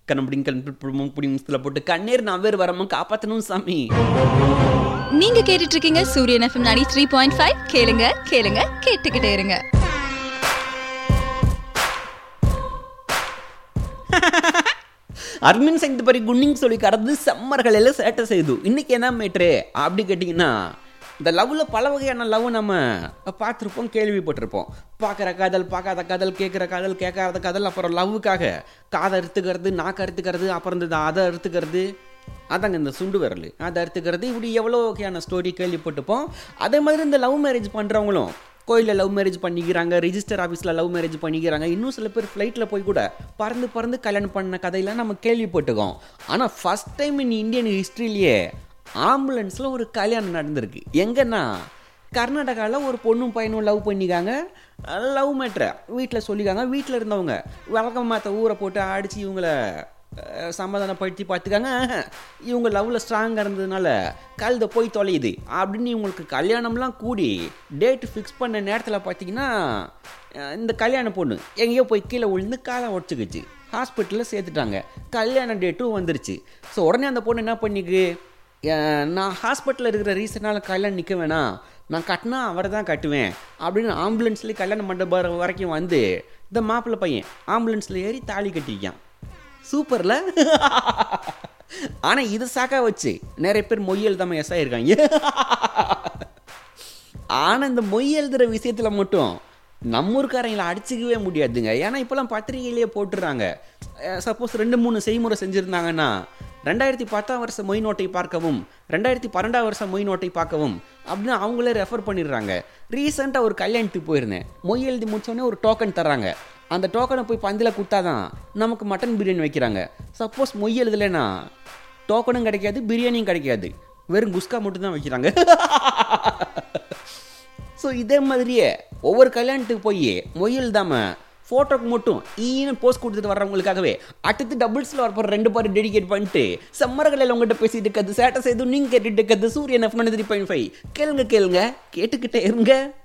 கண்ணம்படியும் கண்புடியும் போட்டு கண்ணீர் நான் வேறு வராம காப்பாற்றணும் சாமி. நீங்க கேட்டுட்டு இருக்கீங்க சூரியன் FM 93.5. கேளுங்க கேளுங்க கேட்டுக்கிட்டே இருங்க. அர்மின் சைந்து பரி குன்னிங் சொல்லி கடந்து சம்மர்கள் எல்லாம் சேட்டை செய்து. இன்னைக்கு என்ன மேட்ரு அப்படி கேட்டிங்கன்னா, இந்த லவ்வில் பல வகையான லவ் நம்ம பார்த்துருப்போம், கேள்விப்பட்டிருப்போம். பார்க்குற காதல், பார்க்காத காதல், கேட்குற காதல், கேட்காத காதல், அப்புறம் லவ்வுக்காக காதை அறுத்துக்கிறது, நாக்கை அறுத்துக்கிறது, அப்புறம் இந்த அதை அறுத்துக்கிறது, அதாங்க இந்த சுண்டு விரல் அதை அறுத்துக்கிறது, இப்படி எவ்வளோ வகையான ஸ்டோரி கேள்விப்பட்டிருப்போம். அதே மாதிரி இந்த லவ் மேரேஜ் பண்ணுறவங்களும் கோயிலில் லவ் மேரேஜ் பண்ணிக்கிறாங்க, ரிஜிஸ்டர் ஆஃபீஸில் லவ் மேரேஜ் பண்ணிக்கிறாங்க, இன்னும் சில பேர் ஃப்ளைட்டில் போய் கூட பறந்து கல்யாணம் பண்ண கதையெல்லாம் நம்ம கேள்விப்பட்டுக்கோம். ஆனால் ஃபஸ்ட் டைம் இன் இந்தியன் ஹிஸ்ட்ரியிலேயே ஆம்புலன்ஸில் ஒரு கல்யாணம் நடந்திருக்கு. எங்கன்னா கர்நாடகாவில் ஒரு பொண்ணும் பையனும் லவ் பண்ணிக்காங்க. லவ் மேட்ரை வீட்டில் சொல்லிக்காங்க. வீட்டில் இருந்தவங்க வழக்கம் மாற்ற ஊரை போட்டு அடித்து இவங்களை சமாதானப்படுத்தி பார்த்துக்காங்க. இவங்க லவ்வில் ஸ்ட்ராங்காக இருந்ததுனால கழுத போய் தொலையுது அப்படின்னு இவங்களுக்கு கல்யாணம்லாம் கூடி டேட்டு ஃபிக்ஸ் பண்ண நேரத்தில் பார்த்தீங்கன்னா இந்த கல்யாண பொண்ணு எங்கேயோ போய் கீழே விழுந்து காலை உடச்சிக்கிச்சு. ஹாஸ்பிட்டலில் சேர்த்துட்டாங்க. கல்யாண டேட்டும் வந்துருச்சு. ஸோ உடனே அந்த பொண்ணு என்ன பண்ணிக்கு, நான் ஹாஸ்பிட்டலில் இருக்கிற ரீசனால் கல்யாணம் நிற்க வேணாம், நான் கட்டினா அவரை தான் கட்டுவேன் அப்படின்னு ஆம்புலன்ஸ்லேயே கல்யாணம் மண்டபம் வரைக்கும் வந்து இந்த மாப்பிள்ளை பையன் ஆம்புலன்ஸில் ஏறி தாலி கட்டிக்கான். சூப்பர்ல. ஆனால் இது சாக்கா வச்சு நிறைய பேர் மொய் எழுதாம எஸ் ஆயிருக்காங்க. ஆனால் இந்த மொய் எழுதுகிற விஷயத்தில் மட்டும் நம்ம ஊருக்காரங்களை அடிச்சுக்கவே முடியாதுங்க. ஏன்னா இப்போலாம் பத்திரிகையிலேயே போட்டுடுறாங்க. சப்போஸ் 2-3 செய்முறை செஞ்சுருந்தாங்கன்னா 2010 வருஷம் மொய் நோட்டை பார்க்கவும் 2012 வருஷம் மொய் நோட்டை பார்க்கவும் அப்படின்னு அவங்களே ரெஃபர் பண்ணிடுறாங்க. ரீசெண்டாக ஒரு கல்யாணத்துக்கு போயிருந்தேன். மொய் எழுதி முடிச்சோடனே ஒரு டோக்கன் தர்றாங்க. அந்த டோக்கனை போய் பந்தில் கொடுத்தாதான் நமக்கு மட்டன் பிரியாணி வைக்கிறாங்க. சப்போஸ் மொய் எழுதலைன்னா டோக்கனும் கிடைக்காது, பிரியாணியும் கிடைக்காது, வெறும் குஸ்கா மட்டும்தான் வைக்கிறாங்க. ஸோ இதே மாதிரியே ஒவ்வொரு கல்யாணத்துக்கு போய் மொய் எழுதாமல் ஃபோட்டோக்கு மட்டும் போஸ்ட் கொடுத்துட்டு வர்றவங்களுக்காகவே அடுத்து டபுள்ஸில் வரப்போகிற 2 பாரு டெடிகேட் பண்ணிட்டு சம்மர்களில் உங்கள்கிட்ட பேசிட்டு இருக்கிறது சேட்டை செய்து நீங்கள் கேட்டுட்டு இருக்கிறது சூரியன் FM 93.5. கேளுங்க கேட்டுக்கிட்டே இருங்க.